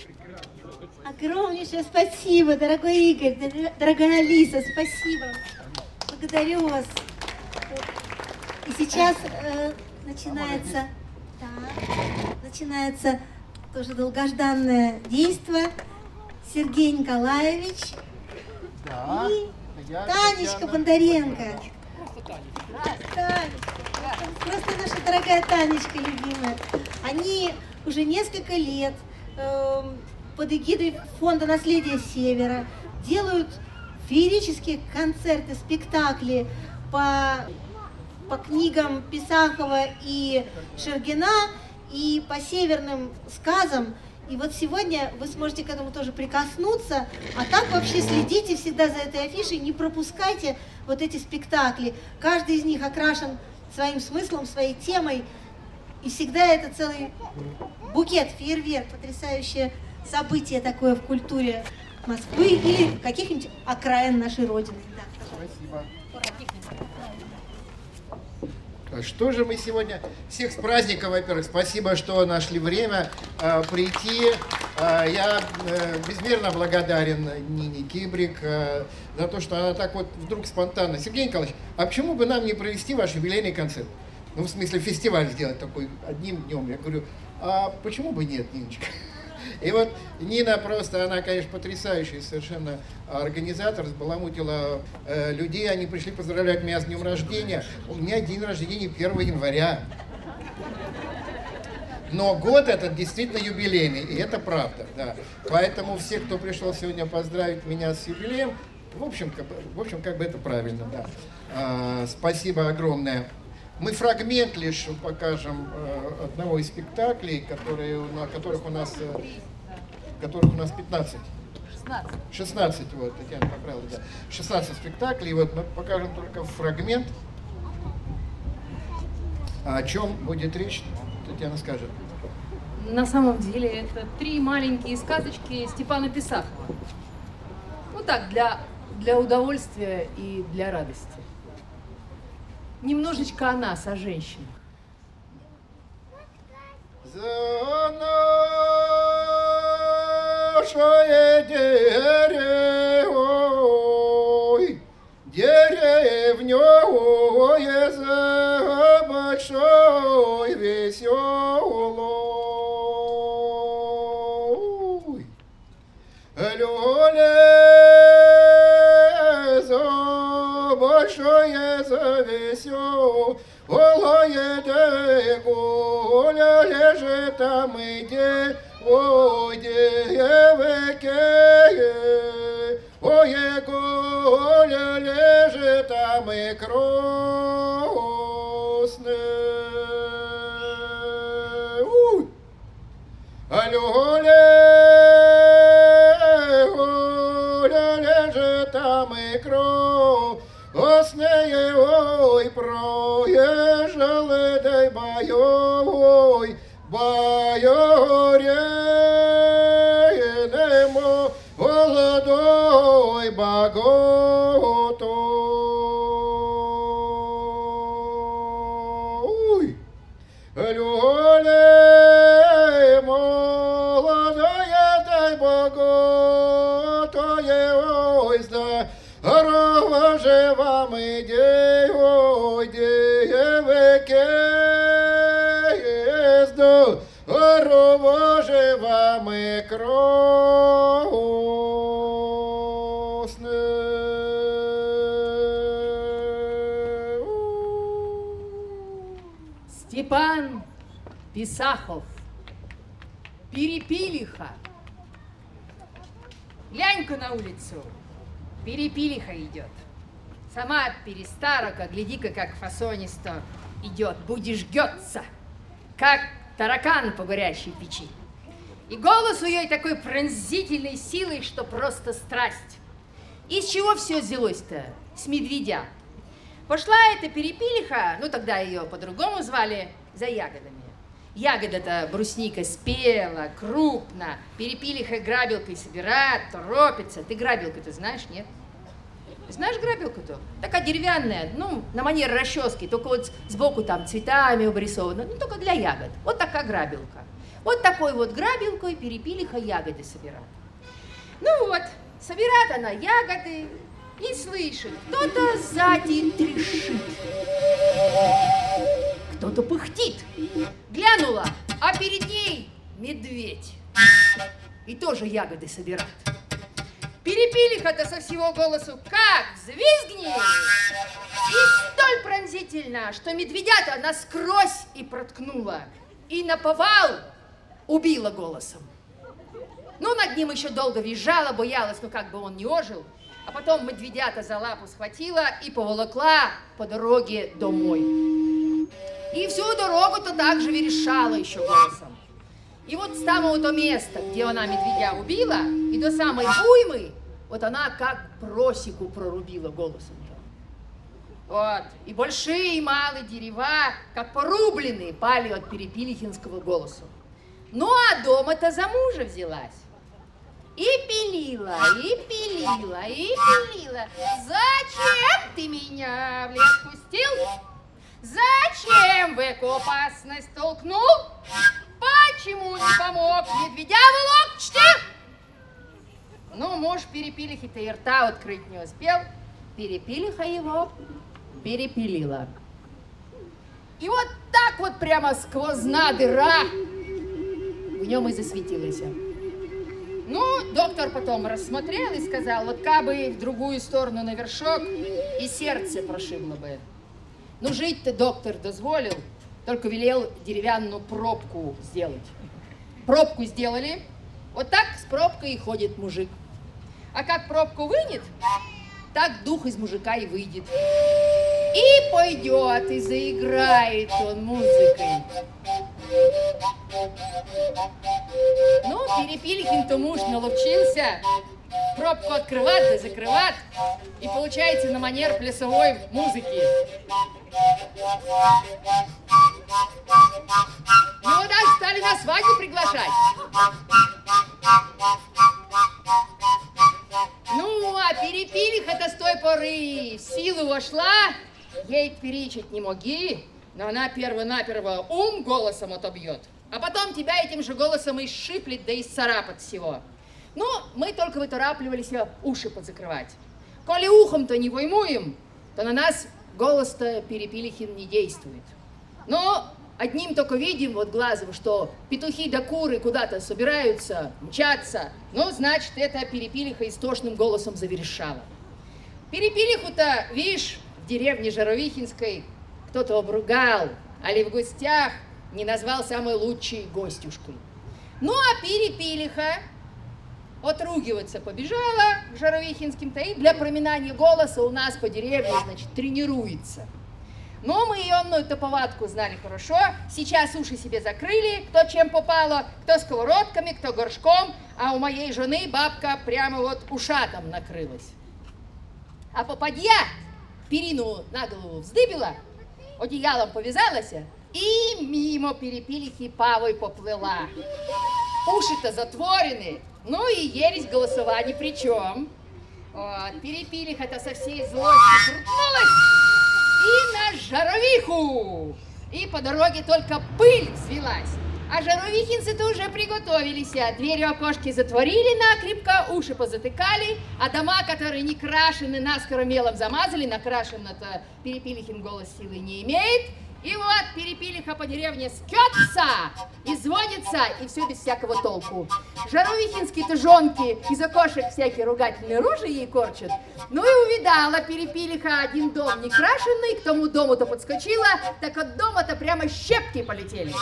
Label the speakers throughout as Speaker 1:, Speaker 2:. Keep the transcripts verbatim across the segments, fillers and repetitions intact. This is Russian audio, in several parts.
Speaker 1: Огромнейшее спасибо, дорогой Игорь, дорогая Алиса, спасибо. Благодарю вас. И сейчас э, начинается, да, начинается тоже долгожданное действо. Сергей Николаевич
Speaker 2: да,
Speaker 1: и
Speaker 2: я,
Speaker 1: Танечка
Speaker 2: я,
Speaker 1: Бондаренко. Танечка. Просто наша дорогая Танечка любимая. Они уже несколько лет э, под эгидой Фонда наследия Севера делают феерические концерты, спектакли по, по книгам Писахова и Шергина и по северным сказам. И вот сегодня вы сможете к этому тоже прикоснуться, а так вообще следите всегда за этой афишей, не пропускайте вот эти спектакли. Каждый из них окрашен своим смыслом, своей темой, и всегда это целый букет, фейерверк, потрясающее событие такое в культуре Москвы или каких-нибудь окраин нашей Родины. Да.
Speaker 2: Спасибо. Что же мы сегодня... Всех с праздником, во-первых. Спасибо, что нашли время э, прийти. Э, я э, безмерно благодарен Нине Кибрик э, за то, что она так вот вдруг спонтанно... Сергей Николаевич, а почему бы нам не провести ваш юбилейный концерт? Ну, в смысле, фестиваль сделать такой одним днем. Я говорю, а почему бы нет, Ниночка? И вот Нина просто, она, конечно, потрясающий совершенно организатор, сбаламутила э, людей, они пришли поздравлять меня с днем рождения. У меня день рождения первого января. Но год этот действительно юбилейный, и это правда, да. Поэтому все, кто пришел сегодня поздравить меня с юбилеем, в общем, как бы, в общем, как бы это правильно, да. А, спасибо огромное. Мы фрагмент лишь покажем э, одного из спектаклей, которые, на которых у нас, э, которых у нас пятнадцать.
Speaker 3: шестнадцать.
Speaker 2: шестнадцать, вот, Татьяна поправила, да. шестнадцать спектаклей, вот мы покажем только фрагмент. А о чем будет речь, Татьяна скажет.
Speaker 3: На самом деле это три маленькие сказочки Степана Писахова. Ну так, для, для удовольствия и для радости. Немножечко о нас, о женщинах.
Speaker 2: За нашей деревней, деревней за большой веселой, люлей за большое за веселое, гуля лежит там и де, ой, девки, ой, гуля лежит там и красный. Люля, гуля лежит там и красный, ой, проезжал дай боевой, бояриному молодой боготой. Люлей молодая дай боготое, ой, здорово же вам идей, ой, девки, здорово же вам и красный.
Speaker 3: Степан Писахов, Перепилиха. Глянь-ка на улицу, Перепилиха идет. Сама от перестарока, гляди-ка, как фасонисто идет, будешь гёться, как таракан по горящей печи. И голос у нее такой пронзительной силой, что просто страсть. Из чего все взялось-то? С медведя. Пошла эта Перепилиха, ну тогда ее по-другому звали, за ягодами. Ягода-то брусника спела, крупно. Перепилиха грабелкой собирает, торопится. Ты грабелку-то знаешь, нет? Знаешь грабелку-то? Такая деревянная, ну, на манер расчески, только вот сбоку там цветами обрисована, ну, только для ягод. Вот такая грабелка. Вот такой вот грабилкой перепилиха ягоды собирает. Ну вот, собирает она ягоды и слышит, кто-то сзади трещит, кто-то пыхтит. Глянула, а перед ней медведь. И тоже ягоды собирает. Перепилиха-то со всего голосу как взвизгнет, и столь пронзительно, что медведя-то насквозь и проткнула, и наповал убила голосом. Ну, над ним еще долго визжала, боялась, ну как бы он не ожил, а потом медведя-то за лапу схватила и поволокла по дороге домой. И всю дорогу-то так же верещала еще голосом. И вот с самого-то места, где она медведя убила, и до самой уймы, вот она как просеку прорубила голосом-то. Вот. И большие и малые дерева, как порубленные, пали от перепилихинского голоса. Ну, а дома-то за мужа взялась. И пилила, и пилила, и пилила. Зачем ты меня в лес пустил? Зачем в эту опасность толкнул? Почему не помог медведя волокчте? Ну, муж перепилихи-то и рта открыть не успел. Перепилиха его перепилила. И вот так вот прямо сквозна дыра в нем и засветилась. Ну, доктор потом рассмотрел и сказал, вот кабы в другую сторону на вершок, и сердце прошибло бы. Ну, жить-то доктор дозволил, только велел деревянную пробку сделать. Пробку сделали, вот так с пробкой и ходит мужик. А как пробку вынет, так дух из мужика и выйдет. И пойдет, и заиграет он музыкой. Ну, Перепилихин-то муж наловчился пробку открывать да закрывать, и получается на манер плясовой музыки. Его даже стали на свадьбу приглашать. Ну, а Перепилиха-то с той поры в силу вошла, ей перечить не моги, но она перво-наперво ум голосом отобьет, а потом тебя этим же голосом и сшиплет, да и сцарапает всего. Ну, мы только выторапливались уши подзакрывать. Коли ухом-то не воймуем, то на нас голос-то Перепилихин не действует. Но одним только видим вот глазом, что петухи да куры куда-то собираются, мчатся. Ну, значит, это Перепилиха истошным голосом заверещала. Перепилиху-то, видишь, в деревне Жаровихинской кто-то обругал, али в гостях не назвал самой лучшей гостюшкой. Ну, а Перепилиха отругиваться побежала к Жаровихинским-то и для проминания голоса у нас по деревне, значит, тренируется. Но мы ее эту повадку знали хорошо. Сейчас уши себе закрыли, кто чем попало, кто сковородками, кто горшком, а у моей жены бабка прямо вот ушатом накрылась. А попадья перину на голову вздыбила, одеялом повязалась и мимо Перепилихи павой поплыла. Уши-то затворены, ну и ересь голосова ни при чем. Вот, Перепилиха-то со всей злостью крутнулась и на Жаровиху. И по дороге только пыль взвелась. А жаровихинцы-то уже приготовились. Двери окошки затворили накрепко, уши позатыкали, а дома, которые не крашены, наскоро мелом замазали, накрашен-то Перепилихин голос силы не имеет. И вот Перепилиха по деревне скется и звонится, и все без всякого толку. Жаровихинские-то жонки из окошек всякие ругательные рожи ей корчат. Ну и увидала Перепилиха один дом некрашенный, к тому дому-то подскочила, так от дома-то прямо щепки полетели.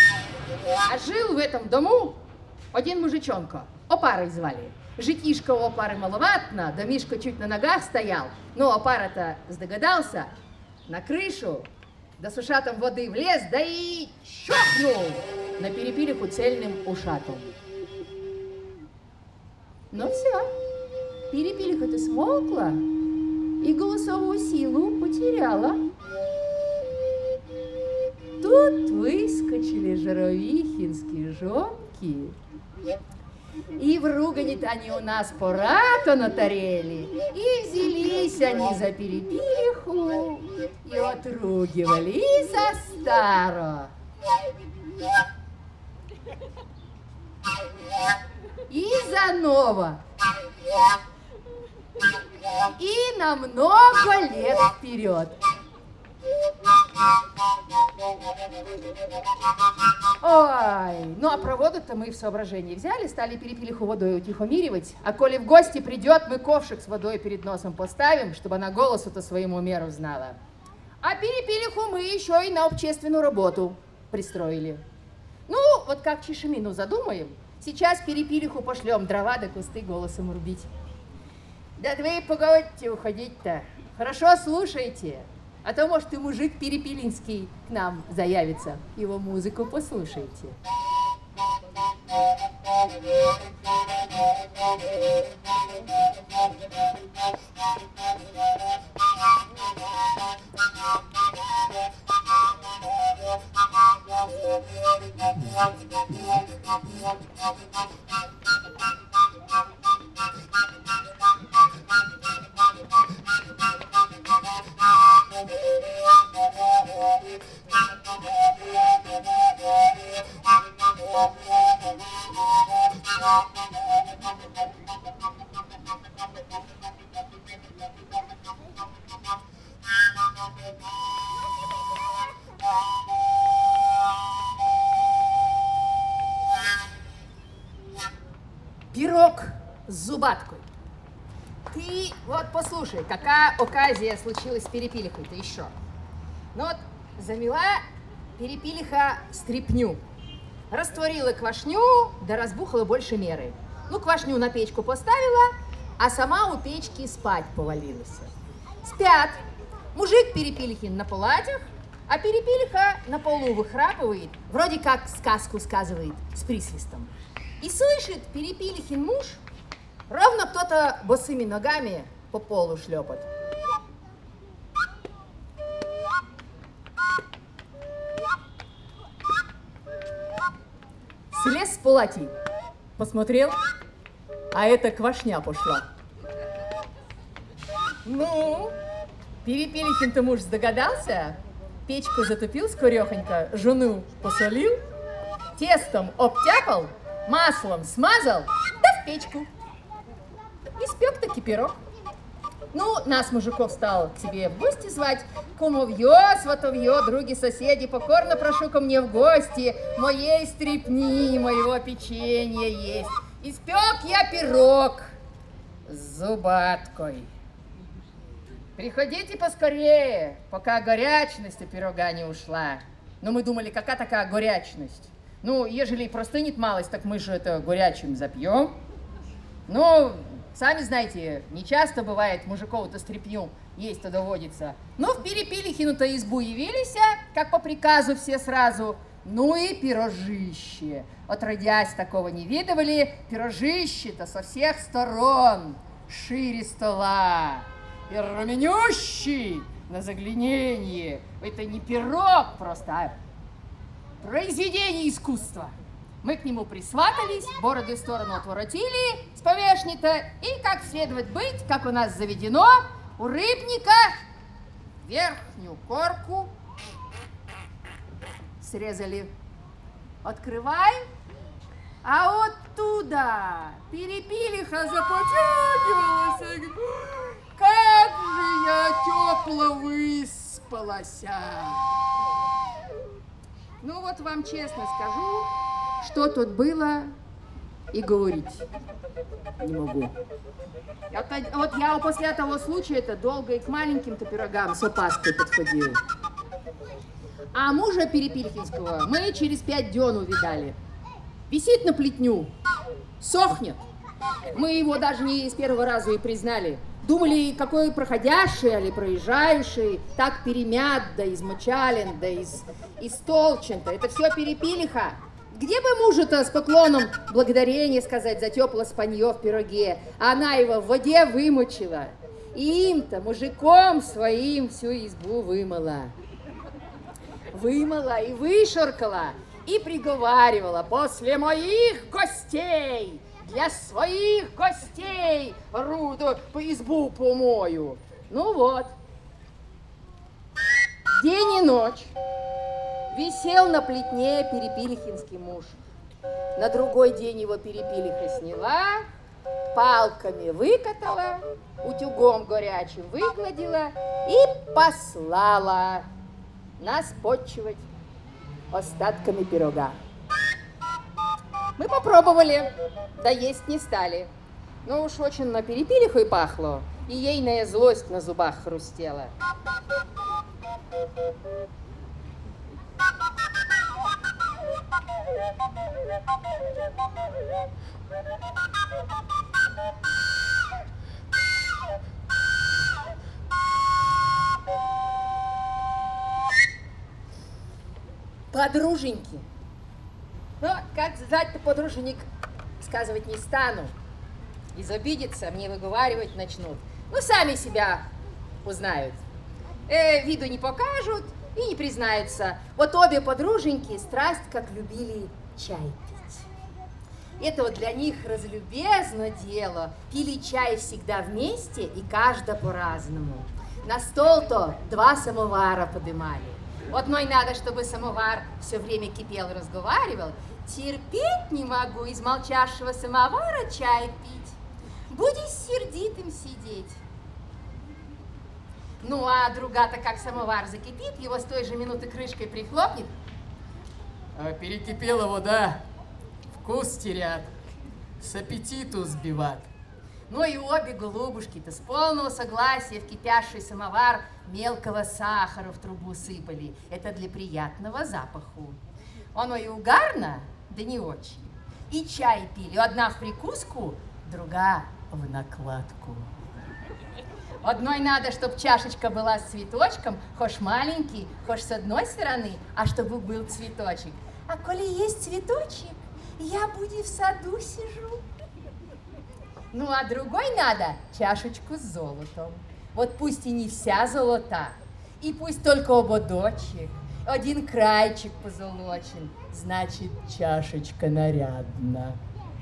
Speaker 3: А жил в этом дому один мужичонка, Опарой звали. Житишко у Опары маловатно, домишко чуть на ногах стоял, но Опара-то сдогадался на крышу, да с ушатом воды влез, да и чохнул на Перепилиху цельным ушатом. Ну все, Перепилиха-то смолкла и голосовую силу потеряла. Тут выскочили жаровихинские жонки, и в ругани-то они у нас пора-то натарели, и взялись они за Перепилиху, и отругивали, и за старо. И заново. И на много лет вперед. Ой, ну а про воду-то мы в соображении взяли, стали перепилиху водой утихомиривать, а коли в гости придет, мы ковшик с водой перед носом поставим, чтобы она голосу-то своему меру знала. А перепилиху мы еще и на общественную работу пристроили. Ну, вот как чешемину задумаем, сейчас перепилиху пошлем дрова да кусты голосом рубить. Да вы погодите уходить-то, хорошо слушайте. А то, может, и мужик Перепелинский к нам заявится. Его музыку послушайте. Пирог с зубаткой. Ты вот послушай, какая оказия случилась с перепилихой-то еще. Ну вот замела перепилиха стряпню, растворила квашню, да разбухала больше меры. Ну, квашню на печку поставила, а сама у печки спать повалилась. Спят. Мужик Перепилихин на палатях, а перепилиха на полу выхрапывает, вроде как сказку сказывает с присвистом. И слышит Перепилихин муж, ровно кто-то босыми ногами по полу шлепает. Слез с палати, посмотрел, а это квашня пошла. Ну, Перепилихин-то муж догадался, печку затопил скорехонько, жену посолил, тестом обтяпал, маслом смазал, да в печку. Испек таки пирог. Ну, нас, мужиков, стал к себе в гости звать. Кумовье, сватовье, други, соседи, покорно прошу ко мне в гости. Моей стряпни, моего печенья есть. Испек я пирог с зубаткой. Приходите поскорее, пока горячность у пирога не ушла. Но мы думали, какая такая горячность? Ну, ежели простынет малость, так мы же это горячим запьем. Ну, сами знаете, не часто бывает мужиков-то стряпню есть-то доводится. Ну, в Перепилихину-то избу явились, как по приказу все сразу. Ну и пирожище. Отродясь, такого не видывали. Пирожище-то со всех сторон, шире стола. И руменющий на заглянение. Это не пирог просто, а произведение искусства. Мы к нему присватались, бороды в сторону отворотили с повешни-то, и как следовать быть, как у нас заведено, у рыбника верхнюю корку срезали. Открывай, а оттуда перепилиха запотягивалась. Как же я тепло выспалась. Ну вот вам честно скажу, что тут было, и говорить не могу. Это, вот я после того случая-то долго и к маленьким-то пирогам с опаской подходила. А мужа Перепилихинского мы через пять дён увидали. Висит на плетню, сохнет. Мы его даже не с первого раза и признали. Думали, какой проходящий или проезжающий, так перемят, да измочален, да из, истолчен-то. Это все Перепилиха. Где бы мужу-то с поклоном благодарение сказать за теплое спанье в пироге, а она его в воде вымочила. И им-то, мужиком своим, всю избу вымыла. Вымыла и вышуркала, и приговаривала: после моих гостей, для своих гостей руду по избу помою. Ну вот, день и ночь висел на плетне Перепилихинский муж. На другой день его перепилиха сняла, палками выкатала, утюгом горячим выгладила и послала нас почивать остатками пирога. Мы попробовали, да есть не стали. Но уж очень на перепилиху и пахло, и ейная злость на зубах хрустела. Подруженьки. Ну, как звать-то подруженик, сказывать не стану. Изобидятся, мне выговаривать начнут. Ну, сами себя узнают. Э, виду не покажут и не признаются. Вот обе подруженьки страсть как любили чай пить. Это вот для них разлюбезно дело. Пили чай всегда вместе и каждая по-разному. На стол-то два самовара подымали. Одной надо, чтобы самовар все время кипел и разговаривал. Терпеть не могу из молчавшего самовара чай пить. Будешь сердитым сидеть. Ну, а друга-то как самовар закипит, его с той же минуты крышкой прихлопнет.
Speaker 4: А перекипела вода, вкус терят, с аппетиту сбиват.
Speaker 3: Ну и обе голубушки-то с полного согласия в кипящий самовар мелкого сахара в трубу сыпали. Это для приятного запаху. Оно и угарно, да не очень. И чай пили, одна в прикуску, другая в накладку. Одной надо, чтоб чашечка была с цветочком, хошь маленький, хошь с одной стороны, а чтобы был цветочек. А коли есть цветочек, я буду в саду сижу. Ну, а другой надо чашечку с золотом. Вот пусть и не вся золота, и пусть только ободочек, один крайчик позолочен, значит, чашечка нарядна.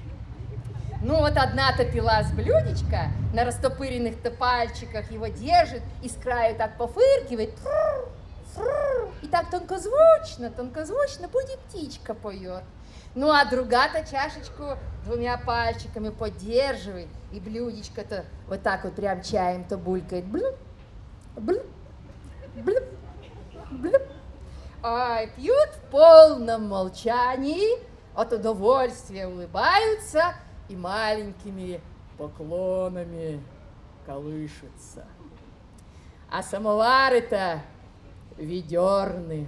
Speaker 3: Ну, вот одна-то пила с блюдечка, на растопыренных-то пальчиках его держит и с краю так пофыркивает, фррр, фррр, и так тонкозвучно, тонкозвучно будет птичка поет. Ну, а друга-то чашечку двумя пальчиками поддерживает, и блюдечко-то вот так вот прям чаем-то булькает. Блюп, блюп, блюп, блюп. Ой, пьют в полном молчании, от удовольствия улыбаются и маленькими поклонами колышутся. А самовары-то ведерны.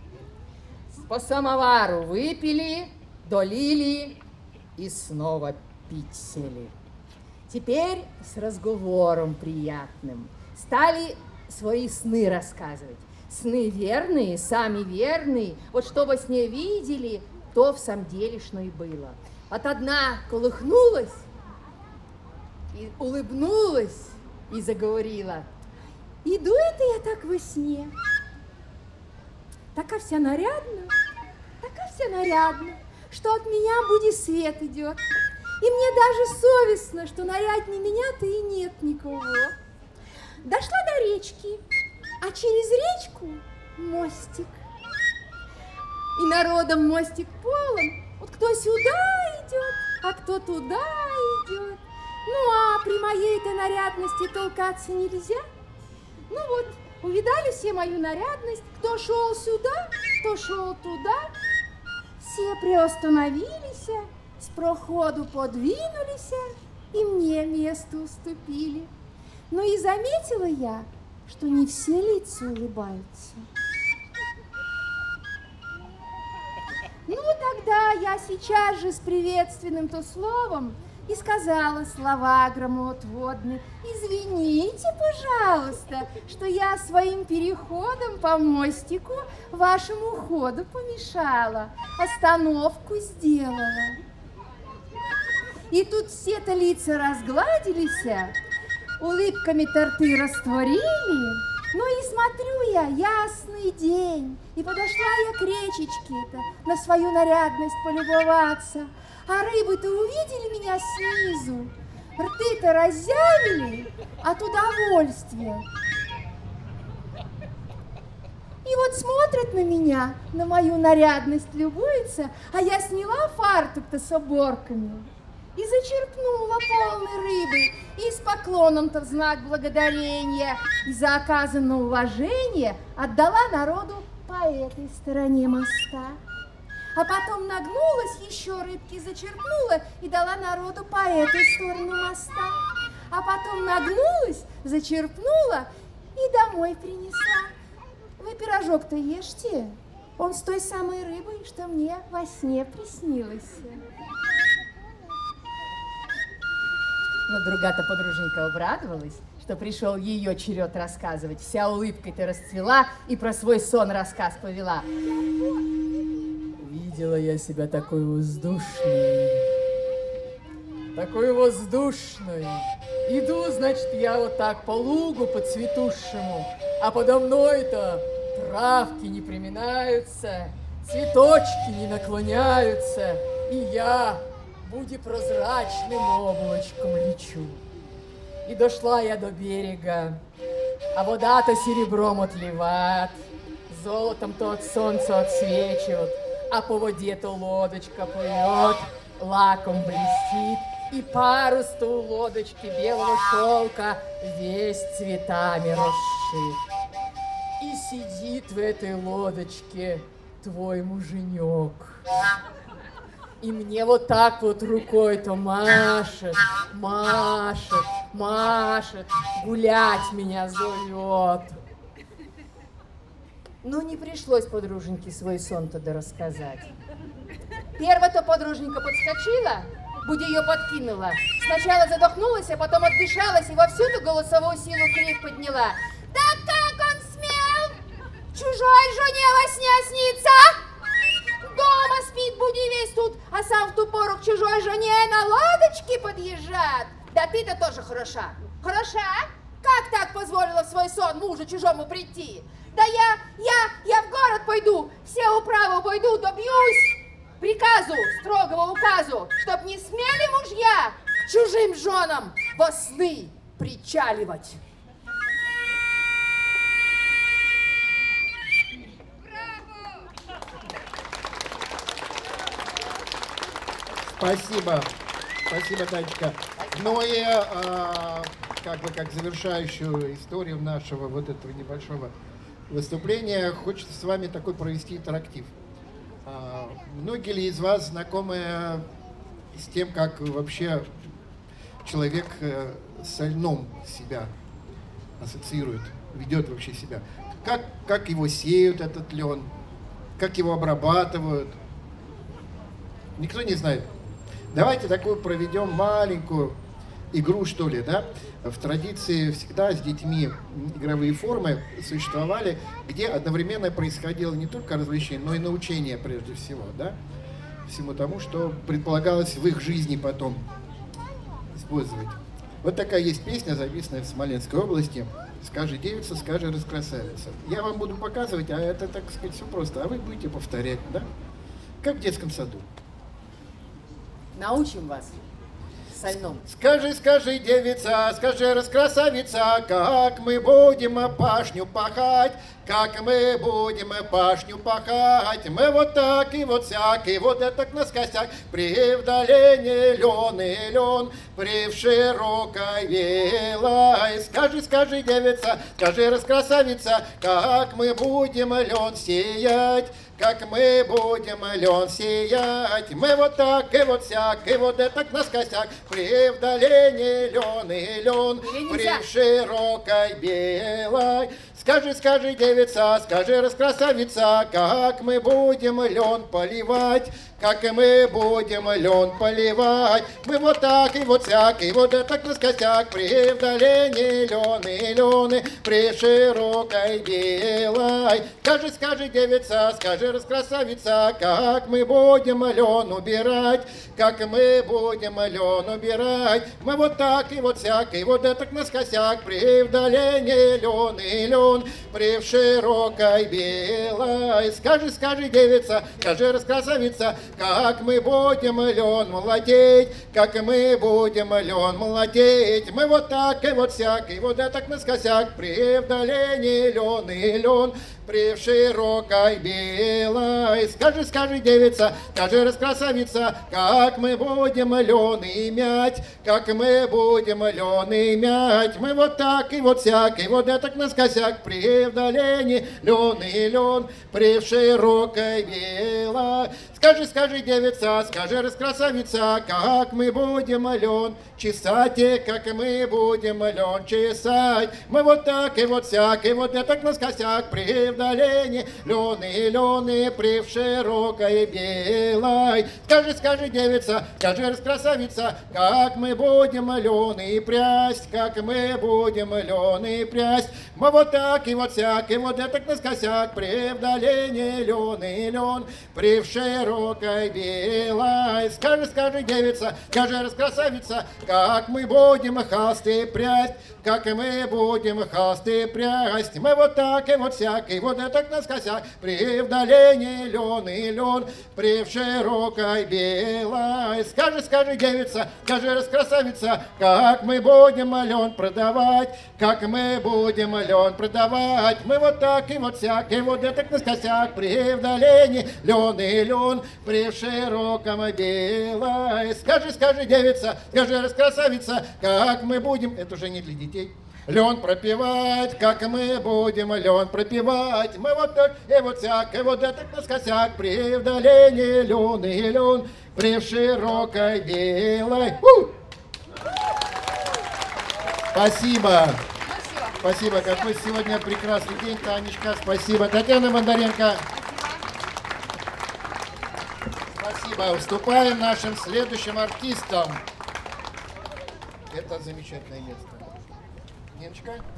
Speaker 3: По самовару выпили, долили и снова пить сели. Теперь с разговором приятным стали свои сны рассказывать. Сны верные, сами верные. Вот что во сне видели, то в самом делешно и было. Вот одна колыхнулась и улыбнулась и заговорила. Иду это я так во сне. Такая вся нарядная, такая вся нарядная, что от меня будет свет идет. И мне даже совестно, что наряднее меня-то и нет никого. Дошла до речки, а через речку мостик. И народом мостик полон. Вот кто сюда идет, а кто туда идет. Ну, а при моей-то нарядности толкаться нельзя. Ну вот, увидали все мою нарядность, кто шел сюда, кто шел туда. Все приостановились, с проходу подвинулись и мне место уступили. Но и заметила я, что не все лица улыбаются. Ну, тогда я сейчас же с приветственным-то словом и сказала слова громоотводные. Извините, пожалуйста, что я своим переходом по мостику вашему ходу помешала, остановку сделала. И тут все-то лица разгладились, улыбками-то рты растворили. Ну и смотрю я, ясный день, и подошла я к речечке-то на свою нарядность полюбоваться. А рыбы-то увидели меня снизу, рты-то разъявили от удовольствия.
Speaker 5: И вот смотрят на меня, на мою нарядность любуются, а я сняла фартук-то с оборками и зачерпнула полной рыбы, и с поклоном-то в знак благодарения и за оказанное уважение отдала народу по этой стороне моста. А потом нагнулась, еще рыбки зачерпнула и дала народу по этой стороне моста. А потом нагнулась, зачерпнула и домой принесла. Вы пирожок-то ешьте, он с той самой рыбой, что мне во сне приснилось.
Speaker 3: Но другая-то подруженька обрадовалась, что пришел ее черед рассказывать. Вся улыбкой-то расцвела и про свой сон рассказ повела.
Speaker 4: Видела я себя такой воздушной, такой воздушной. Иду, значит, я вот так по лугу по цветущему, а подо мной-то травки не приминаются, цветочки не наклоняются, и я, будь прозрачным облачком, лечу. И дошла я до берега, а вода-то серебром отливает, золотом-то от солнца отсвечивает, а по воде-то лодочка плывет, лаком блестит, и парус-то у лодочки белого шелка весь цветами расшит. И сидит в этой лодочке твой муженек. И мне вот так вот рукой-то машет, машет, машет, гулять меня зовет.
Speaker 3: Ну, не пришлось подруженьке свой сон-то рассказать. Первая-то подруженька подскочила, будь ее подкинула. Сначала задохнулась, а потом отдышалась и во всю-то голосовую силу крик подняла. Да как он смел чужой жене во сне снится? Дома спит, буди весь тут, а сам в ту пору к чужой жене на лодочке подъезжает. Да ты-то тоже хороша. Хороша? Как так позволила в свой сон мужу чужому прийти? Да я, я, я в город пойду, все управы обойду, добьюсь приказу, строгого указу, чтоб не смели мужья к чужим женам во сны причаливать.
Speaker 2: Спасибо. Спасибо, Танечка. Ну и а, как бы как завершающую историю нашего вот этого небольшого выступления хочется с вами такой провести интерактив. А, многие ли из вас знакомы с тем, как вообще человек с льном себя ассоциирует, ведет вообще себя? Как, как его сеют, этот лен? Как его обрабатывают? Никто не знает. Давайте такую проведем маленькую игру, что ли, да? В традиции всегда с детьми игровые формы существовали, где одновременно происходило не только развлечение, но и научение прежде всего, да? Всему тому, что предполагалось в их жизни потом использовать. Вот такая есть песня, записанная в Смоленской области. «Скажи, девица, скажи, раскрасавица». Я вам буду показывать, а это, так сказать, все просто, а вы будете повторять, да? Как в детском саду.
Speaker 3: Научим вас сольном.
Speaker 2: Скажи, скажи, девица, скажи, раскрасавица, как мы будем пашню пахать, как мы будем пашню пахать. Мы вот так и вот сяк, и вот это наскосяк, при вдалении лен и лен, при в широкой велой. Скажи, скажи, девица, скажи, раскрасавица, как мы будем лен сеять, как мы будем лен сеять. Мы вот так и вот сяк, и вот это наскосяк, при вдалении лен и лен, при широкой белой. Скажи, скажи, девица, скажи, раскрасавица, как мы будем лен поливать, как мы будем лен поливать. Мы вот так и вот сяк, и вот это наскосяк, при вдалении лен и лен, при широкой белой. Скажи, скажи, девица, скажи, раскрасавица, как мы будем лен убирать, как мы будем лен убирать. Мы вот так и вот сяк, и вот это наскосяк, при вдалении лен и лен, лен, при широкой белой. Скажи, скажи, девица, скажи, раскрасавица, как мы будем лен молотеть, как мы будем лен молотеть. Мы вот так и вот сяк, и вот так наскосяк, при вдалении лен и лен, при широкой белой. Скажи, скажи, девица, скажи, раскрасавица, как мы будем лен и мять, как мы будем лен и мять. Мы вот так и вот сяк, и вот так наскосяк, при вдалении лен и лен, при широкой белой. Скажи, скажи, девица, скажи, раскрасавица, как мы будем лен чесать, как мы будем лен чесать. Мы вот так и вот сяк, и вот так наскосяк, при вдалении лен и лен, и при широкой белой. Скажи, скажи, девица, скажи, раскрасавица, как мы будем лен и прясть, как мы будем лен и прясть. Мы вот так и вот сяк, и вот так наскосяк, при вдалении лен и лен, при широкой белой. Скажи, скажи, девица, скажи, раскрасавица, как мы будем холсты прясть, как мы будем холсты прясть. Мы вот так и вот сяк, и вот так наскосяк, при вдалении лен и лен, при широкой белой. Скажи, скажи, девица, скажи, раскрасавица, как мы будем лен продавать, как мы будем лен продавать. Мы вот так и вот сяк, и вот так наскосяк, при вдалении лен и лен, при широком белой. Скажи, скажи, девица, скажи, раскрасавица, как мы будем, это уже не для детей, лен пропивать, как мы будем лен пропивать. Мы вот так и вот сяк, и вот так наскосяк, при вдалении лен и лен, при широкой белой. У! Спасибо. Спасибо. Какой сегодня прекрасный день, Танечка. Спасибо. Татьяна Бондаренко. Спасибо. Уступаем нашим следующим артистам. Это замечательное место. Ниночка.